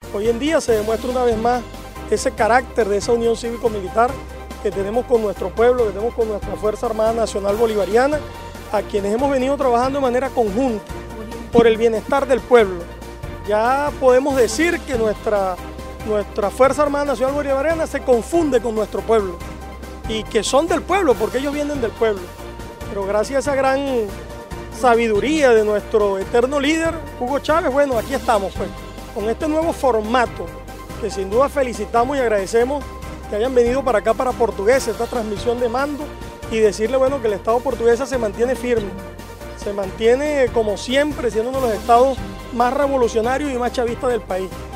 Hoy en día se demuestra una vez más ese carácter de esa unión cívico-militar que tenemos con nuestro pueblo, que tenemos con nuestra Fuerza Armada Nacional Bolivariana, a quienes hemos venido trabajando de manera conjunta por el bienestar del pueblo. Ya podemos decir que nuestra Fuerza Armada Nacional Bolivariana se confunde con nuestro pueblo y que son del pueblo porque ellos vienen del pueblo. Pero gracias a esa gran sabiduría de nuestro eterno líder, Hugo Chávez, bueno, aquí estamos pues, con este nuevo formato que sin duda felicitamos y agradecemos que hayan venido para acá, para Portuguesa, esta transmisión de mando y decirle, bueno, que el Estado Portuguesa se mantiene firme, se mantiene como siempre siendo uno de los estados más revolucionarios y más chavistas del país.